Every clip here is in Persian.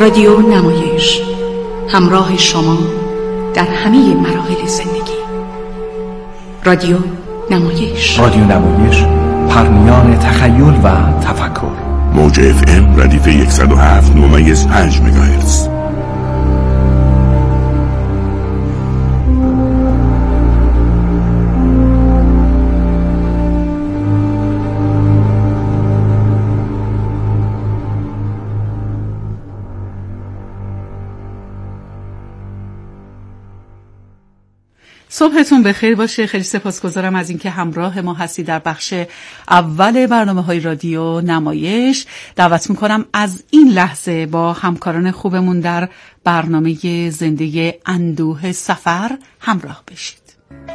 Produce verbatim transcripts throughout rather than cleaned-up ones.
رادیو نمایش، همراه شما در همه مراحل زندگی. رادیو نمایش رادیو نمایش، پرمیان تخیل و تفکر. موج اف ام ردیف صد و هفت ممیز پنج مگاهرتز. صبحتون بخیر باشه. خیلی سپاسگزارم از اینکه همراه ما هستی در بخش اول برنامه‌های رادیو نمایش. دعوت میکنم از این لحظه با همکاران خوبمون در برنامه زنده اندوه سفر همراه بشید.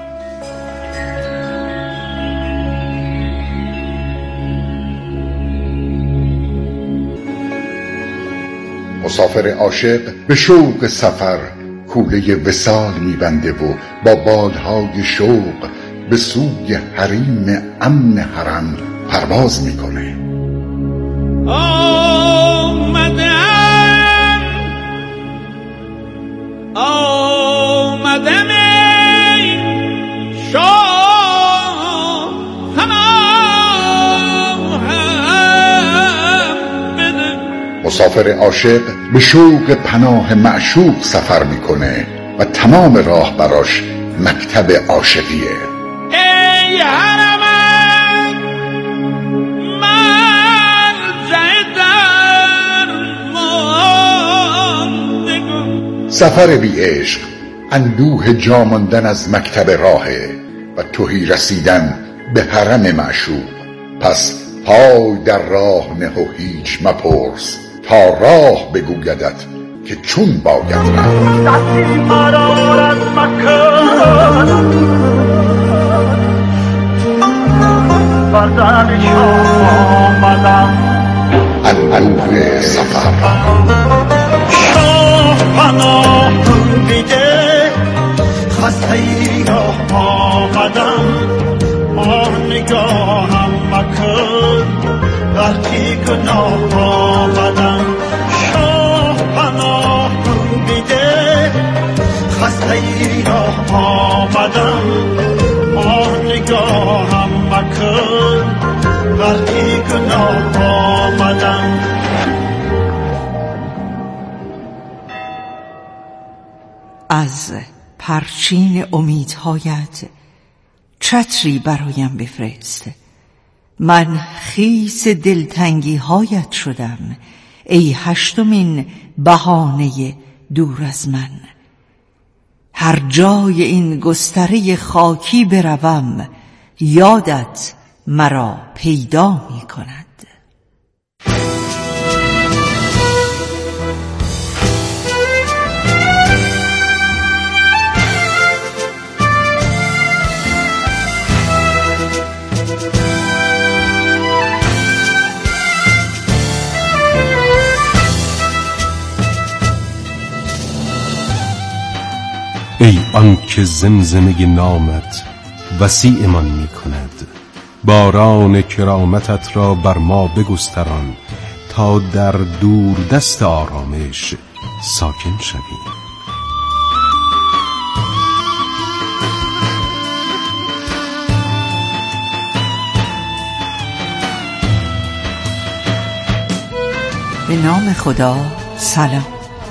مسافر عاشق به شوق سفر کوله وصال میبنده و با بادهای شوق به سوی حریم امن حرم پرواز میکنه. آمدم آمدم شاه پناه بده. مسافر عاشق به شوق پناه معشوق سفر میکنه و تمام راه براش مکتب عاشقیه. ای حرمت مرجع درماندگان. سفر بی عشق اندوه جا ماندن از مکتب راهه و تهی رسیدن به حرم معشوق. پس پای در راه نه و هیچ مپرس تا راه بگویدت که چون باید رفت. دستی مرار از مکان بردن شاه آمدم. اندوه سفر. شاه پناه بیده خسته ای راه آمدم. ماه نگاهم مکن وقتی گناه آمدم. شاه پناه بیده خسته ای راه آمدم. ماه نگاهم مکن وقتی گناه آمدم. از پرچین امیدهایت چتری برایم بفرست. من خیس دلتنگی هایت شدم ای هشتمین بهانه دور از من. هر جای این گستره خاکی بروم یادت مرا پیدا می کند. ای آنکه زمزمه نامت وسیعمان می کند، باران کرامتت را بر ما بگستران تا در دور دست آرامش ساکن شویم. به نام خدا. سلام.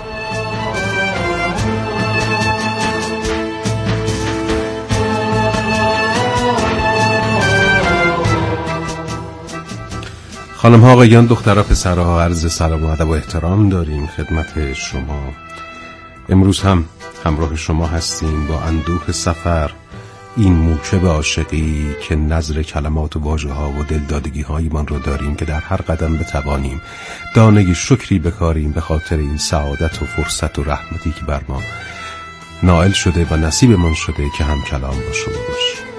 خانم ها، آقایان، دخترها، پسرها، عرض سلام و ادب و احترام داریم خدمت شما. امروز هم همراه شما هستیم با اندوه سفر، این موکب عاشقی که نظر کلمات و واژه ها و دلدادگی های من رو داریم که در هر قدم بتوانیم دانه شکری بکاریم به خاطر این سعادت و فرصت و رحمتی که بر ما نائل شده و نصیب من شده که هم کلام با شما باشیم.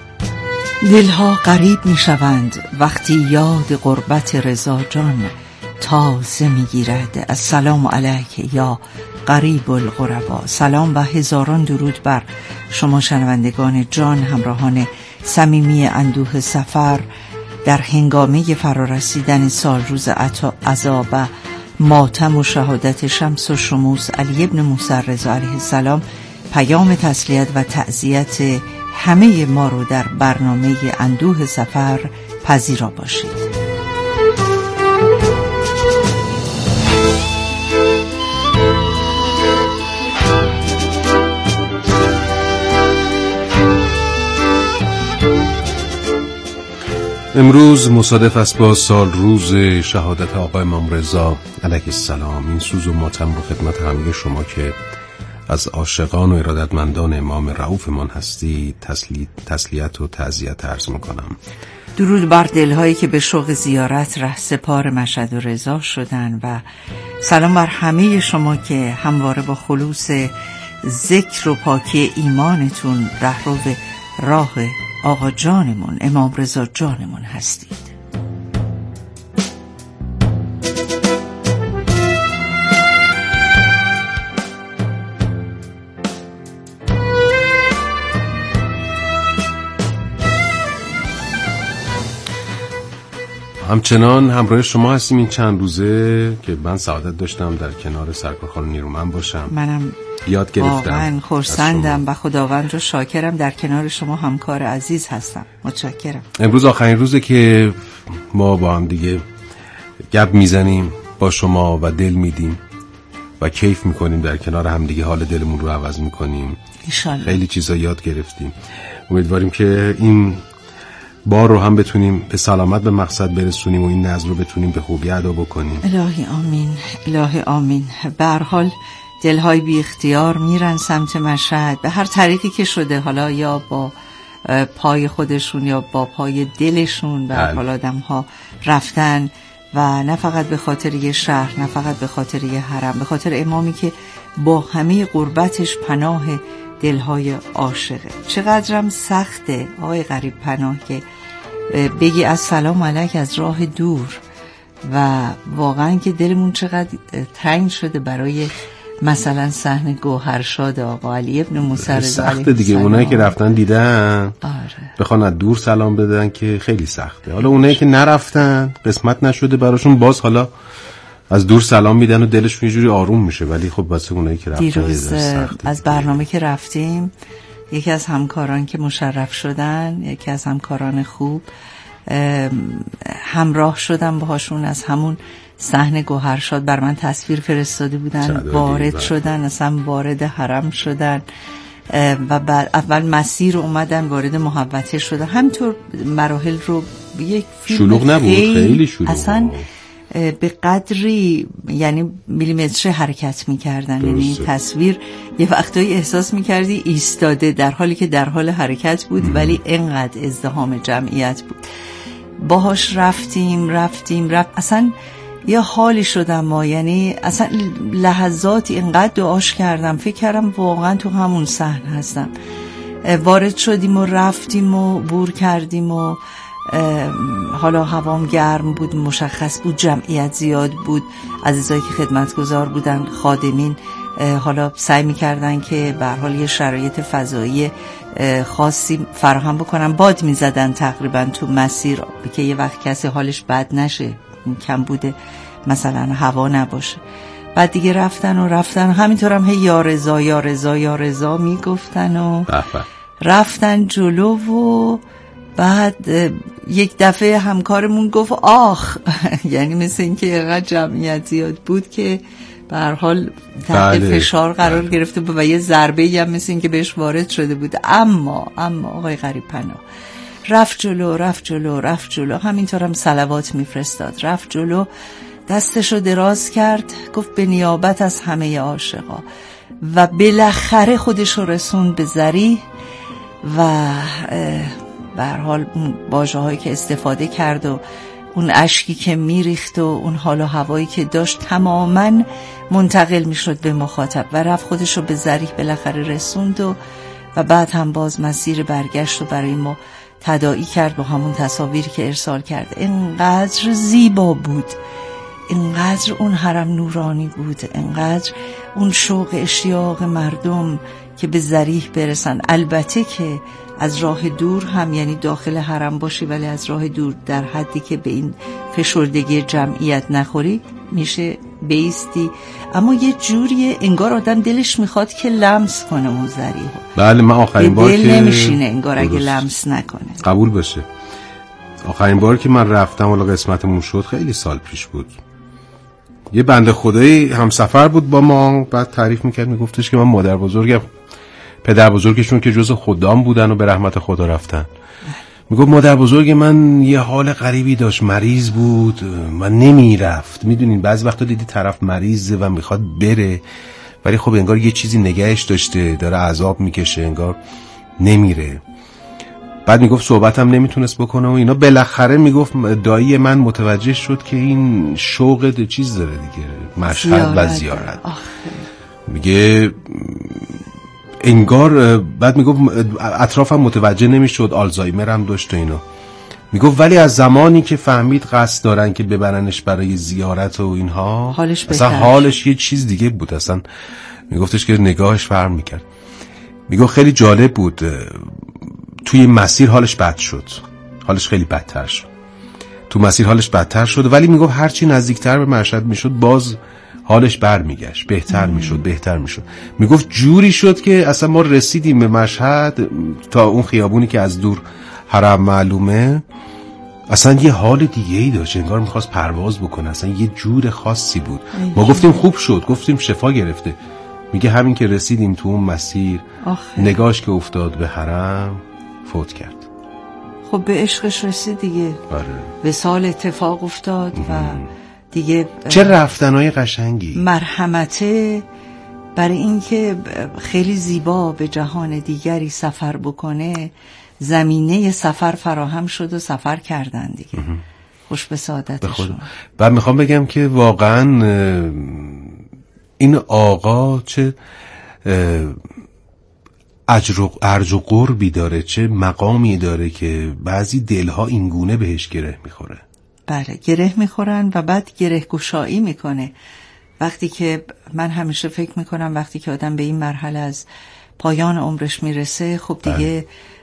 دلها غریب می شوند وقتی یاد غربت رضا جان تازه میگیرد. السلام علیک یا قریب الغربا. سلام و هزاران درود بر شما شنوندگان جان، همراهان صمیمی اندوه سفر در هنگامه فرارسیدن سال روز عزا و ماتم و شهادت شمس و شموس علی ابن موسی رضا علیه السلام. پیام تسلیت و تعزیت همه ما رو در برنامه اندوه سفر پذیرا باشید. امروز مصادف است با سال روز شهادت آقا امام رضا علیه السلام. این سوز و ماتم رو خدمت همه شما که از عاشقان و ارادتمندان امام رؤوفمان هستی تسلی... تسلیت و تعزیت عرض میکنم. درود بر دلهایی که به شوق زیارت رهسپار مشهد و رضا شدن و سلام بر همه شما که همواره با خلوص ذکر و پاکی ایمانتون رهرو به راه آقا جانمون امام رضا جانمون هستید. همچنان همراه شما هستیم این چند روزه که من سعادت داشتم در کنار سرکار خانم نیرومند باشم. منم یاد گرفتم، واقعا خرسندم و خداوند رو شاکرم در کنار شما همکار عزیز هستم. متشکرم. امروز آخرین روزه که ما با هم دیگه گپ میزنیم با شما و دل میدیم و کیف میکنیم در کنار هم دیگه، حال دلمون رو عوض میکنیم. ایشالله. خیلی چیزا یاد گرفتیم. امیدواریم که این بار رو هم بتونیم به سلامت به مقصد برسونیم و این نظر رو بتونیم به خوبی ادا بکنیم. الهی آمین، الهی آمین. به هر حال دلهای بی اختیار میرن سمت مشهد به هر طریقی که شده، حالا یا با پای خودشون یا با پای دلشون. به هر حال آدم ها رفتن و نه فقط به خاطر یه شهر، نه فقط به خاطر یه حرم، به خاطر امامی که با همه غربتش پناه دلهای عاشقه. چقدرم سخته آقای غریب پناه که بگی از سلام علیک از راه دور و واقعا که دلمون چقدر تنگ شده برای مثلا صحن گوهرشاد آقا علی ابن موسی رضا علیه سخته دیگه. اونایی که رفتن دیدن آره. بخوان از دور سلام بدن که خیلی سخته. حالا اونایی که نرفتن قسمت نشده براشون باز حالا از دور سلام میدن و دلشون یه جوری آروم میشه، ولی خب واسه اونایی که رفتن دیروز از برنامه که رفتیم یکی از همکاران که مشرف شدن، یکی از همکاران خوب، همراه شدم باهاشون از همون صحن گوهرشاد. بر من تصویر فرستاده بودن، وارد بر. شدن اصلا وارد حرم شدن و بعد اول مسیر اومدن وارد محوطه شدن. همینطور مراحل رو یک فیلم شلوغ نبود، خیلی شلوغ اصلا به قدری یعنی میلیمتری حرکت میکردن. یعنی تصویر یه وقتایی احساس میکردی ایستاده در حالی که در حال حرکت بود ام. ولی انقدر ازدحام جمعیت بود. باهاش رفتیم رفتیم رفت اصلا یه حالی شدم ما، یعنی اصلا لحظاتی انقدر دعاش کردم فکر کردم واقعا تو همون صحن هستم. وارد شدیم و رفتیم و بور کردیم و حالا هوام گرم بود، مشخص بود جمعیت زیاد بود، عزیزایی که خدمتگزار بودن، خادمین حالا سعی می‌کردن که به هر حال یه شرایط فضایی خاصی فراهم بکنن. باد می‌زدن تقریبا تو مسیر که یه وقت کسی حالش بد نشه، کم بوده مثلا هوا نباشه. بعد دیگه رفتن و رفتن همینطور هم هی یا رضا یا رضا یا رضا میگفتن و رفتن جلو و بعد یک دفعه همکارمون گفت آخ یعنی مثل این که اینقدر جمعیت زیاد بود که به هر حال تحت فشار قرار بله. گرفته بود و یه ضربه‌ای هم مثل این که بهش وارد شده بود. اما اما آقای غریب پناه رفت جلو رفت جلو رفت جلو همینطور هم صلوات میفرستاد، رفت جلو دستشو دراز کرد، گفت به نیابت از همه عاشقا و بالاخره خودشو رسوند به ذریح و به هر حال اون واژه هایی که استفاده کرد و اون اشکی که میریخت و اون حال و هوایی که داشت تماما منتقل میشد به مخاطب و رفت خودشو به ذریح بالاخره رسوند و و بعد هم باز مسیر برگشت و برای ما تداعی کرد با همون تصاویری که ارسال کرد. اینقدر زیبا بود، انقدر اون حرم نورانی بود، انقدر اون شوق اشتیاق مردم که به ذریح برسن. البته که از راه دور هم، یعنی داخل حرم باشی ولی از راه دور در حدی که به این فشردگی جمعیت نخوری میشه بیستی، اما یه جوری انگار آدم دلش میخواد که لمس کنه اون ذریح. بله من آخرین بار دل که نمیشینه انگار اگه لمس نکنه. قبول بشه. آخرین بار که من رفتم والا قسمتمون شد خیلی سال پیش بود. یه بنده خدایی همسفر بود با ما، بعد تعریف میکرد، میگفتش که من مادر بزرگم، پدر بزرگشون که جز خدام بودن و به رحمت خدا رفتن، میگفت مادر بزرگ من یه حال غریبی داشت، مریض بود، من نمیرفت. میدونین بعضی وقتا دیدی طرف مریضه و میخواد بره ولی خب انگار یه چیزی نگهش داشته، داره عذاب میکشه، انگار نمیره. بعد میگفت صحبتم نمیتونست بکنه و اینا. بالاخره میگفت دایی من متوجه شد که این شوق چیز داره دیگه، مشهد و زیارت. میگه انگار، بعد میگفت اطرافم متوجه نمیشد، آلزایمر هم داشت و اینا. میگفت ولی از زمانی که فهمید قصد دارن که ببرنش برای زیارت و اینها، حالش اصلا حالش یه چیز دیگه بود. اصلا میگفتش که نگاهش فرق میکرد. میگفت خیلی جالب بود، توی مسیر حالش بد شد، حالش خیلی بدتر شد، تو مسیر حالش بدتر شد، ولی میگفت هرچی نزدیکتر به مشهد میشد باز حالش برمیگشت، بهتر میشد بهتر میشد. میگفت جوری شد که اصلا ما رسیدیم به مشهد، تا اون خیابونی که از دور حرم معلومه، اصلا یه حال دیگه ای داشت، انگار میخواست پرواز بکنه، اصلا یه جور خاصی بود. ما گفتیم خوب شد، گفتیم شفا گرفته. میگه همین که رسیدیم تو اون مسیر، آخه. نگاهش که افتاد به حرم فوت کرد. خب به عشقش رسید دیگه. آره. وصال اتفاق افتاد ام. و دیگه چه رفتنهای قشنگی، مرحمته برای اینکه خیلی زیبا به جهان دیگری سفر بکنه، زمینه سفر فراهم شد و سفر کردن دیگه. ام. خوش به سعادتشون. بعد میخوام بگم که واقعا این آقا چه اجر و ارج و قربی داره، چه مقامی داره که بعضی دلها اینگونه بهش گره میخوره. بله گره میخورن و بعد گره گشایی میکنه. وقتی که من همیشه فکر میکنم وقتی که آدم به این مرحله از پایان عمرش میرسه، خب دیگه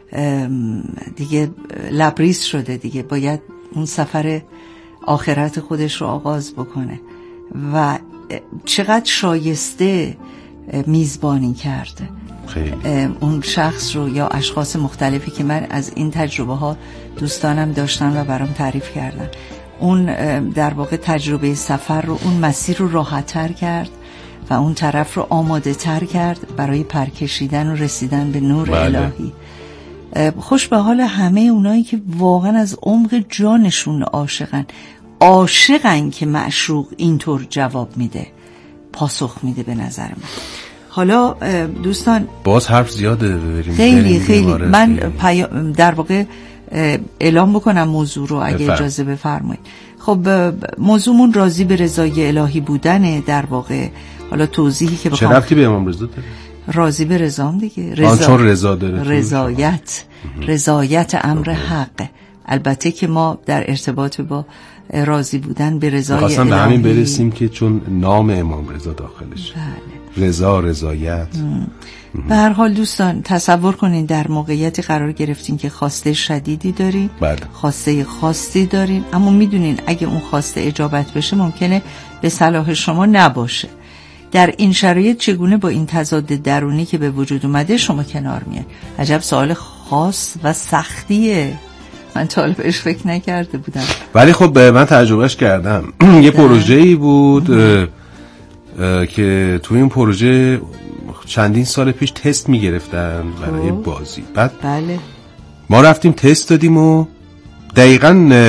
دیگه لبریز شده دیگه، باید اون سفر آخرت خودش رو آغاز بکنه و چقدر شایسته میزبانی کرده خیلی. اون شخص رو یا اشخاص مختلفی که من از این تجربه ها دوستانم داشتن و برام تعریف کردن. اون در واقع تجربه سفر رو، اون مسیر رو راحت تر کرد و اون طرف رو آماده تر کرد برای پرکشیدن و رسیدن به نور بله. الهی. خوش به حال همه اونایی که واقعا از عمق جانشون عاشقن، عاشقن که معشوق اینطور جواب میده، پاسخ میده. به نظر من حالا دوستان باز حرف زیاده بریم خیلی خیلی من پیا... در واقع اعلام بکنم موضوع رو اگه بفرم. اجازه بفرمایید. خب موضوعمون راضی به رضای الهی بودنه در واقع. حالا توضیحی که بخوام، چه ربطی به امام رضا داره؟ راضی به رضام دیگه، رضا چون رضا داره، رضایت رضایت امر حق. البته که ما در ارتباط با راضی بودن به رضای الهی خواستم به همین برسیم که چون نام امام رضا داخلش، بله. رضا، رضایت. به هر حال دوستان تصور کنین در موقعیتی قرار گرفتین که خواسته شدیدی دارین، بله. خواسته خاصی دارین، اما میدونین اگه اون خواسته اجابت بشه ممکنه به صلاح شما نباشه. در این شرایط چگونه با این تضاد درونی که به وجود اومده شما کنار میاد؟ عجب سوال خاص و سختیه، من تا حالا بهش فکر نکرده بودم. ولی خب من تجربهش کردم. یه پروژه‌ای بود اه اه که تو این پروژه چندین سال پیش تست میگرفتن برای بازی. بعد بله. ما رفتیم تست دادیم و دقیقاً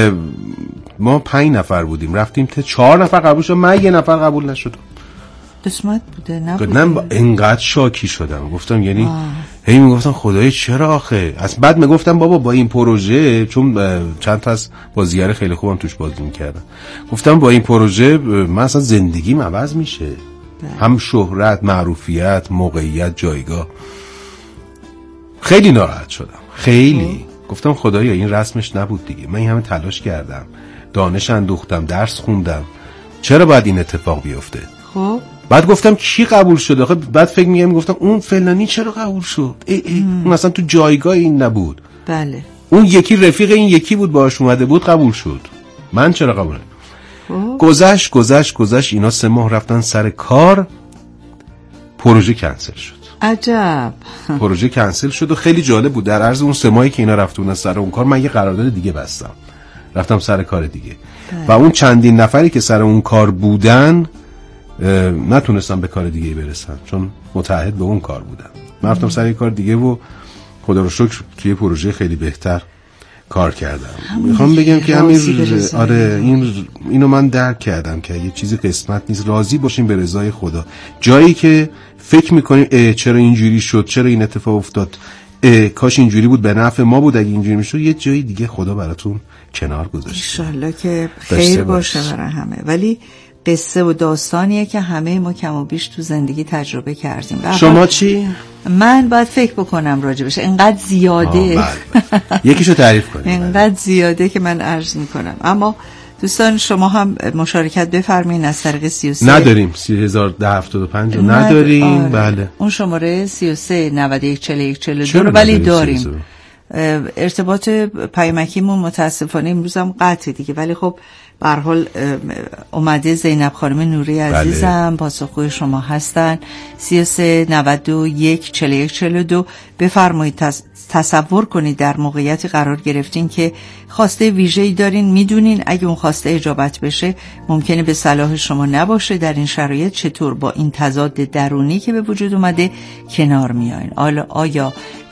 ما پنج نفر بودیم، رفتیم تست، چهار نفر قبول شد، من یه نفر قبول نشدم. قسمت بوده نبوده. نه اینقدر شاکی شدم، گفتم یعنی آه. هی میگفتم خدای چرا آخه. از بعد میگفتم بابا با این پروژه، چون چند تا از بازیگر خیلی خوبم توش بازی میکردم، گفتم با این پروژه من اصلا زندگیم عوض میشه، بله. هم شهرت، معروفیت، موقعیت، جایگاه. خیلی ناراحت شدم، خیلی آه. گفتم خدایا این رسمش نبود دیگه، من این همه تلاش کردم، دانش اندوختم، درس خوندم، چرا باید این اتفاق بیفته؟ خب بعد گفتم کی قبول شد؟ آخه بعد فکر میگم گفتم اون فلانی چرا قبول شد؟ ای ای اون اصلا تو جایگاه این نبود. بله. اون یکی رفیق این یکی بود باهاش اومده بود قبول شد. من چرا قبول؟ خب گذشت گذشت گذشت اینا سه ماه رفتن سر کار، پروژه کنسل شد. عجب. پروژه کنسل شد و خیلی جالب بود. در عرض اون سه ماهی که اینا رفتن سر اون کار من یه قرارداد دیگه بستم، رفتم سر کار دیگه. و اون چندین نفری که سر اون کار بودن نتونستم به کار دیگه برسن چون متعهد به اون کار بودن. من رفتم سر یه کار دیگه و خدا رو شکر توی پروژه خیلی بهتر کار کردم. میخوام بگم که همین آره این اینو من درک کردم که یه چیزی قسمت نیست، راضی باشیم به رضای خدا. جایی که فکر میکنیم چرا اینجوری شد، چرا این اتفاق افتاد، کاش اینجوری بود به نفع ما بود، اگه اینجوری میشد یه جای دیگه خدا براتون کنار گذاشته. ان شاءالله که خیر باشه برای همه. ولی قصه و داستانیه که همه ما کم و بیش تو زندگی تجربه کردیم. شما چی؟ من باید فکر بکنم راجبش. اینقدر زیاده یکیشو تعریف کنید. اینقدر زیاده که من عرض میکنم. اما دوستان شما هم مشارکت بفرمایید از طریق سی و سه نداریم سی هزار و هفتاد و پنج نداریم. آره. بله اون شماره سی و سه نود و یک چهل و یک چهل و دو ولی داریم. ارتباط پیامکیمون متاسفانه امروز هم قطعه دیگه، ولی خب به هر حال اومده زینب خانم نوری عزیزم بله. پاسخگوی شما هستن. سی و سه نود و یک چهل و یک چهل و دو بفرمایید. تصور کنید در موقعیتی قرار گرفتین که خواسته ویژه‌ای دارین، میدونین اگه اون خواسته اجابت بشه ممکنه به صلاح شما نباشه. در این شرایط چطور با این تضاد درونی که به وجود اومده کنار میایین؟ حالا آیا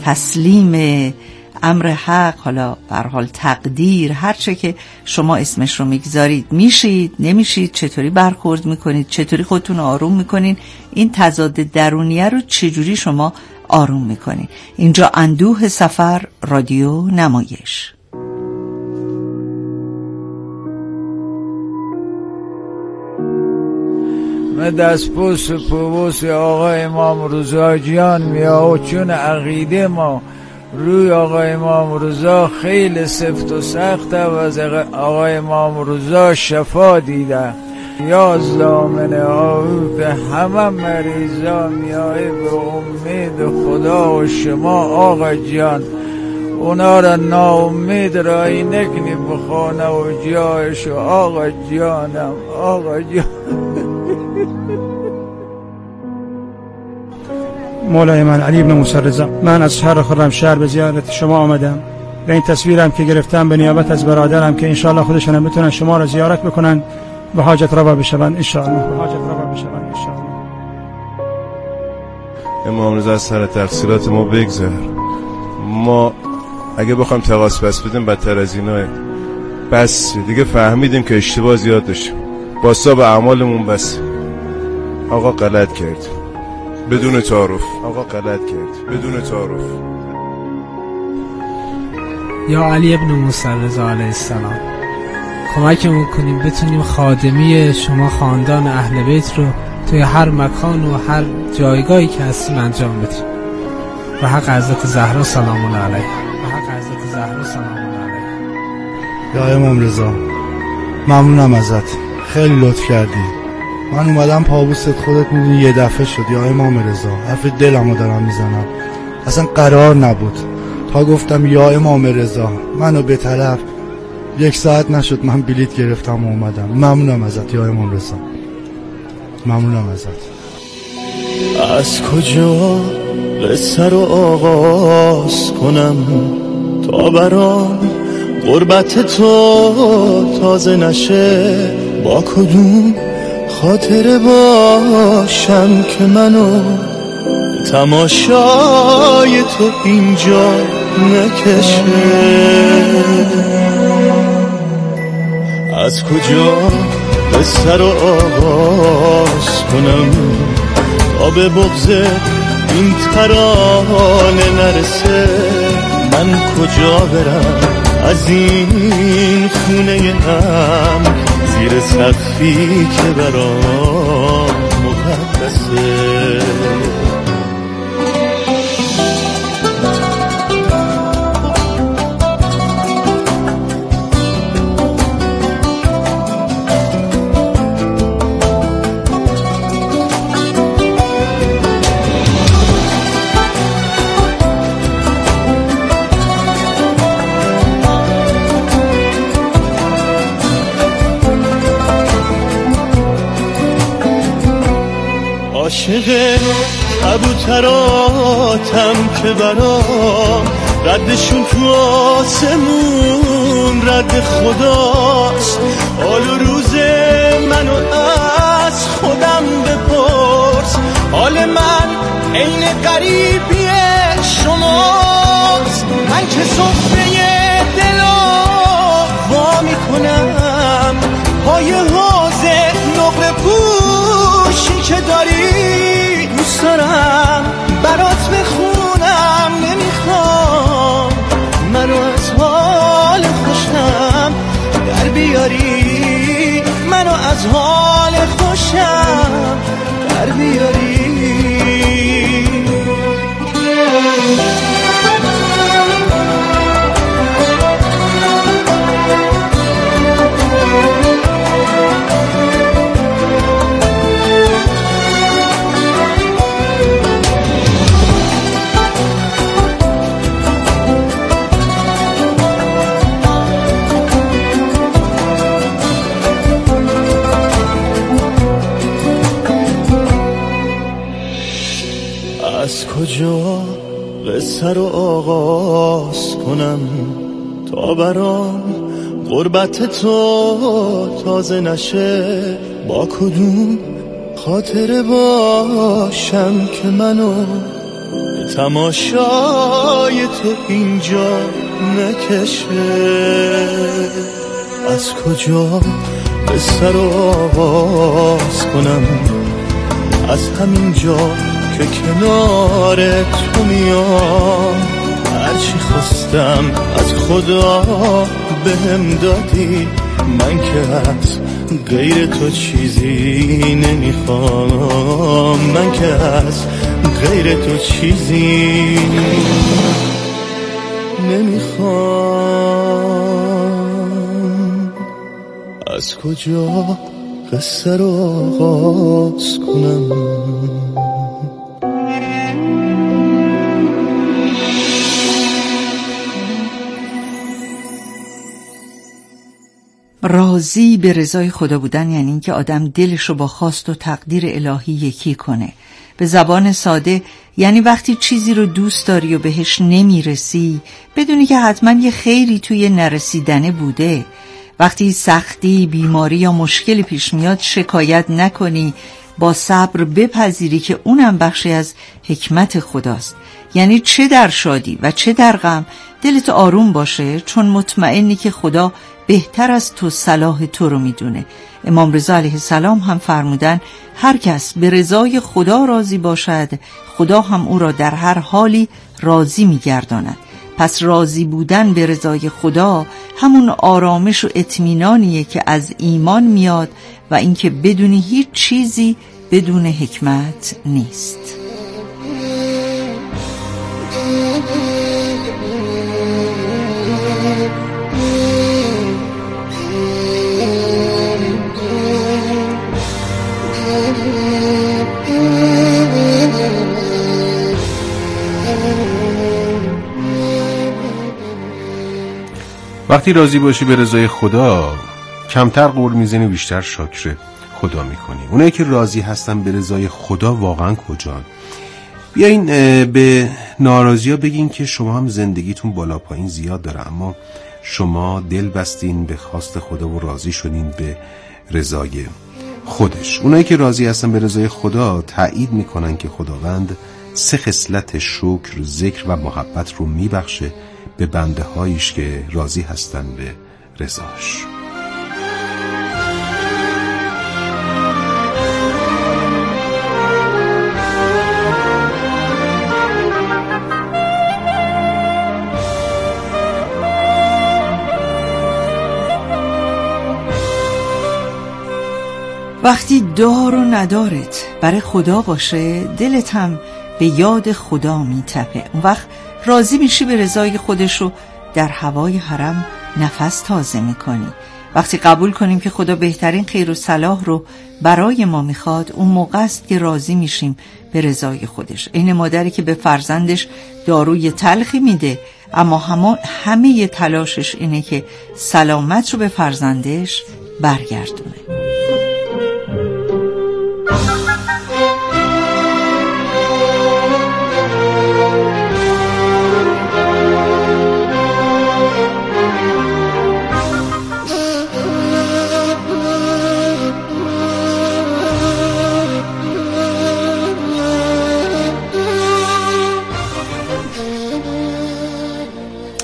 تسلیم امر حق، حالا به هر حال تقدیر، هر چه که شما اسمش رو میگذارید میشید، نمیشید، چطوری برخورد میکنید، چطوری خودتون آروم میکنین؟ این تضاد درونیه رو چجوری شما آروم میکنین؟ اینجا اندوه سفر، رادیو نمایش. من دست پوست و پوست آقا امام رضا جان میا و چون عقیده ما روی آقا امام رضا خیلی سفت و سخته و از آقا امام رضا شفا دیده. یا زامن آهو به همه مریضا میای به امید خدا و شما آقا جان اونا را ناامید رای نکنی بخانه و جایش و آقا جانم آقا جان. مولای من علی بن موسی رضا، من از شهر خرمشهر به زیارت شما آمدم. به این تصویرم که گرفتم به نیابت از برادرم که انشاءالله خودشون هم بتونن شما را زیارت بکنن به حاجت روا بشوند انشاءالله. به حاجت روا بشوند انشاءالله. امام رضا از سر تقصیرات ما بگذر. ما اگه بخوام تقاص پس بدیم بدتر از ایناه. بس دیگه فهمیدیم که اشتباه زیاد داشتیم. باسا به اعمالمون بس. آقا غلط کرد بدون تعارف. آقا غلط کرد بدون تعارف. یا علی ابن موسی رضا علیه السلام، کمکمون کنیم بتونیم خادمی شما خاندان اهل بیت رو توی هر مکان و هر جایگاهی که هستیم انجام بدیم. و حق حضرت زهرا سلام الله علیها. و حق حضرت زهرا سلام الله علیها. یا امام رضا ممنونم ازت، خیلی لطف کردی. من اومدم پابوست خودت میدونی یه دفعه شد. یا امام رضا حرف دلمو دارم میزنم، اصلا قرار نبود. تا گفتم یا امام رضا منو به طرف، یک ساعت نشد من بلیت گرفتم و اومدم. ممنونم ازت یا امام رضا، ممنونم ازت. از کجا قصه رو آغاز کنم تا برام غربت تو تازه نشه؟ با کدوم خاطره باشم که منو تماشای تو اینجا نکشه؟ از کجا قصه رو آغاز کنم تا به بغض این ترانه نرسه؟ من کجا برم از این خونه هم زیر سقفی که برام مقدسه؟ عاشق کبوتراتم که برام ردشون تو آسمون رد خداست. حال و روز منو از خودم بپرس، حال من عین غریبی شماست. من که صفحه دلا وا میکنم، پای حوض نقره پوشی که داری دوست دارم برات بخونم. نمیخوام منو از حال خوشم در بیاری، منو از حال خوشم در بیاری. از کجا قصه رو آغاز کنم تا برام غربت تو تازه نشه؟ با کدوم خاطره باشم که منو به تماشای تو اینجا نکشه؟ از کجا قصه رو آغاز کنم؟ از همین جا که کنار تو میام، هرچی خواستم از خدا بهم دادی، من که از غیر تو چیزی نمیخوام، من که از غیر تو چیزی نمیخوام. از کجا قصه رو آغاز کنم؟ راضی به رضای خدا بودن یعنی اینکه آدم دلش رو با خواست و تقدیر الهی یکی کنه. به زبان ساده یعنی وقتی چیزی رو دوست داری و بهش نمیرسی، بدونی که حتما یه خیری توی نرسیدنه بوده. وقتی سختی، بیماری یا مشکلی پیش میاد شکایت نکنی، با صبر بپذیری که اونم بخشی از حکمت خداست. یعنی چه در شادی و چه در غم دلت آروم باشه، چون مطمئنی که خدا بهتر از تو صلاح تو رو میدونه. امام رضا علیه السلام هم فرمودن هر کس به رضای خدا راضی باشد، خدا هم او را در هر حالی راضی میگرداند. پس راضی بودن به رضای خدا همون آرامش و اطمینانیه که از ایمان میاد و اینکه بدونی هیچ چیزی بدون حکمت نیست. وقتی راضی باشی به رضای خدا، کمتر غر میزنی و بیشتر شکر خدا میکنی. اونایی که راضی هستن به رضای خدا واقعا کجان؟ بیاین به ناراضی ها بگین که شما هم زندگیتون بالا پایین زیاد داره، اما شما دل بستین به خواست خدا و راضی شدین به رضای خودش. اونایی که راضی هستن به رضای خدا تایید میکنن که خداوند سه خصلت شکر، ذکر و محبت رو میبخشه به بنده هایش که راضی هستن به رضاش. وقتی دار و ندارت برای خدا باشه، دلت هم به یاد خدا میتپه. اون وقت راضی میشی به رضای خودش رو در هوای حرم نفس تازه میکنی. وقتی قبول کنیم که خدا بهترین خیر و صلاح رو برای ما میخواد، اون موقع است که راضی میشیم به رضای خودش. این مادری که به فرزندش داروی تلخی میده اما همه همه تلاشش اینه که سلامت رو به فرزندش برگردونه.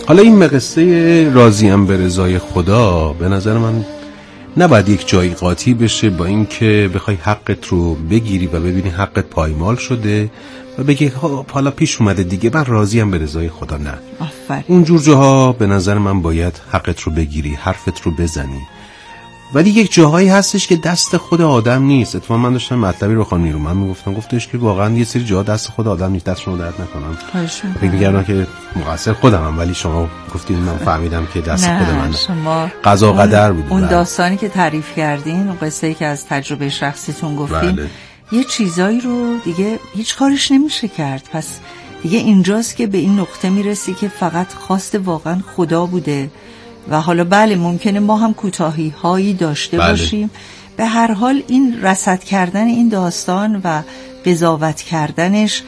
حالا این قصه راضیم به رضای خدا به نظر من نباید یک جایی قاطی بشه با این که بخوای حقت رو بگیری و ببینی حقت پایمال شده و بگی حالا پیش اومده دیگه من راضیم به رضای خدا. نه، آفرین. اونجور جاها به نظر من باید حقت رو بگیری، حرفت رو بزنی. ولی یک جاهایی هستش که دست خود آدم نیست. اتفاقا من داشتم مطلبی رو خانم نیرومند میگفتم، گفتش که واقعا یه سری جاها دست خود آدم نیست. دست شما درد نکنم، فکر می‌کردم که مقصر خودمم، ولی شما گفتید من فهمیدم که دست خود من شما قضا قدر بود. اون داستانی که تعریف کردین، اون قصه‌ای که از تجربه شخصیتون گفتین، بله. یه چیزایی رو دیگه هیچ کارش نمیشه کرد. پس دیگه اینجاست که به این نقطه میرسی که فقط خواست واقعا خدا بوده و حالا بله ممکنه ما هم کوتاهی هایی داشته بله. باشیم. به هر حال این رصد کردن این داستان و قضاوت کردنش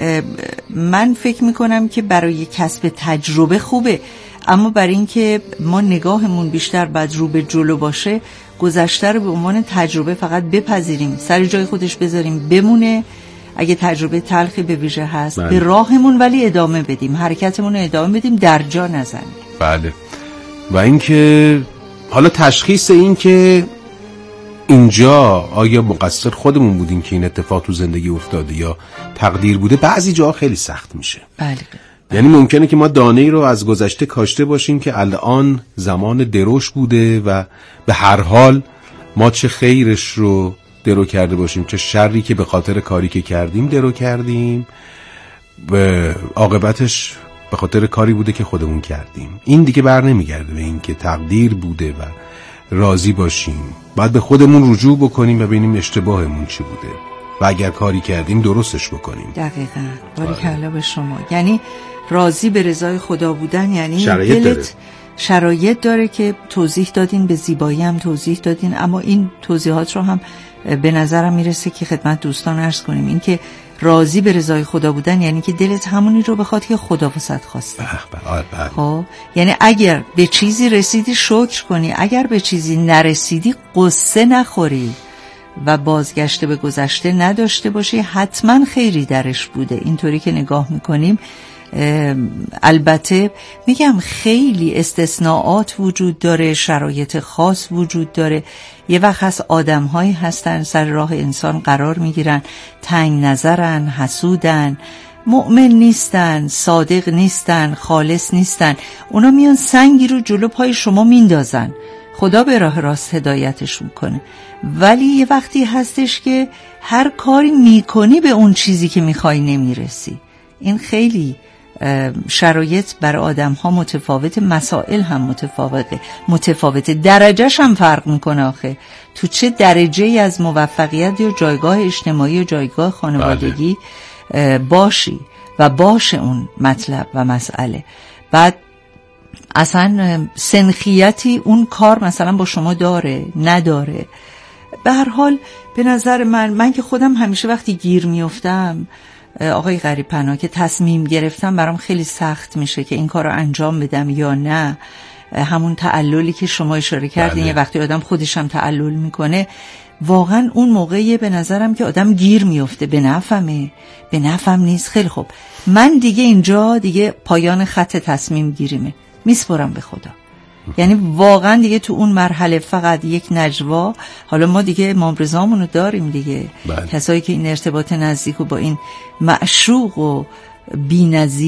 من فکر میکنم که برای کسب تجربه خوبه، اما برای اینکه ما نگاهمون بیشتر بعد رو به جلو باشه، گذشته رو به عنوان تجربه فقط بپذیریم، سر جای خودش بذاریم بمونه. اگه تجربه تلخی به ویژه هست بله. به راهمون ولی ادامه بدیم، حرکتمون رو ادامه بدیم، در جا نزنیم. بله. و اینکه حالا تشخیص این که اینجا آیا مقصر خودمون بودیم که این اتفاق تو زندگی افتاده یا تقدیر بوده، بعضی جاها خیلی سخت میشه. بله. یعنی ممکنه که ما دانه‌ای رو از گذشته کاشته باشیم که الان زمان دروش بوده و به هر حال ما چه خیرش رو درو کرده باشیم چه شری که به خاطر کاری که کردیم درو کردیم، و عاقبتش به خاطر کاری بوده که خودمون کردیم. این دیگه بر نمیگرده به این که تقدیر بوده و راضی باشیم. باید به خودمون رجوع بکنیم و ببینیم اشتباهمون چی بوده و اگر کاری کردیم درستش بکنیم. دقیقاً. باریکلا به شما. یعنی راضی به رضای خدا بودن یعنی شرایط دلت داره. شرایط داره که توضیح دادین، به زیبایی هم توضیح دادین، اما این توضیحات رو هم به نظرم میرسه که خدمت دوستان عرض کنیم. این که راضی به رضای خدا بودن یعنی که دلت همونی رو بخواد که خدا واسط خواسته. خب یعنی اگر به چیزی رسیدی شکر کنی، اگر به چیزی نرسیدی قصه نخوری و بازگشته به گذشته نداشته باشی، حتما خیری درش بوده. اینطوری که نگاه میکنیم، البته میگم خیلی استثناءات وجود داره، شرایط خاص وجود داره. یه وقت هست آدم هایی هستن سر راه انسان قرار میگیرن، تنگ نظرن، حسودن، مؤمن نیستن، صادق نیستن، خالص نیستن، اونا میان سنگی رو جلو پای شما میندازن، خدا به راه راست هدایتش میکنه. ولی یه وقتی هستش که هر کاری میکنی به اون چیزی که میخوای نمیرسی. این خیلی شرایط برای آدم ها متفاوت، مسائل هم متفاوته متفاوته درجهش هم فرق میکنه. آخه تو چه درجه ای از موفقیت یا جایگاه اجتماعی یا جایگاه خانوادگی بله. باشی و باشه اون مطلب و مسئله. بعد اصلا سنخیتی اون کار مثلا با شما داره نداره. به هر حال به نظر من من که خودم همیشه وقتی گیر میافتم آقای غریب پناه که تصمیم گرفتم برام خیلی سخت میشه که این کار رو انجام بدم یا نه. همون تعللی که شما اشاره کردین، یه وقتی آدم خودش هم تعلل میکنه، واقعا اون موقعی به نظرم که آدم گیر میفته، به نفهمه به نفهم نیست. خیلی خوب، من دیگه اینجا دیگه پایان خط تصمیم گیریمه، میسپرم به خدا. یعنی واقعا دیگه تو اون مرحله فقط یک نجوا. حالا ما دیگه امام رضامونو داریم دیگه، کسایی که این ارتباط نزدیک و با این معشوق و بی‌نظیر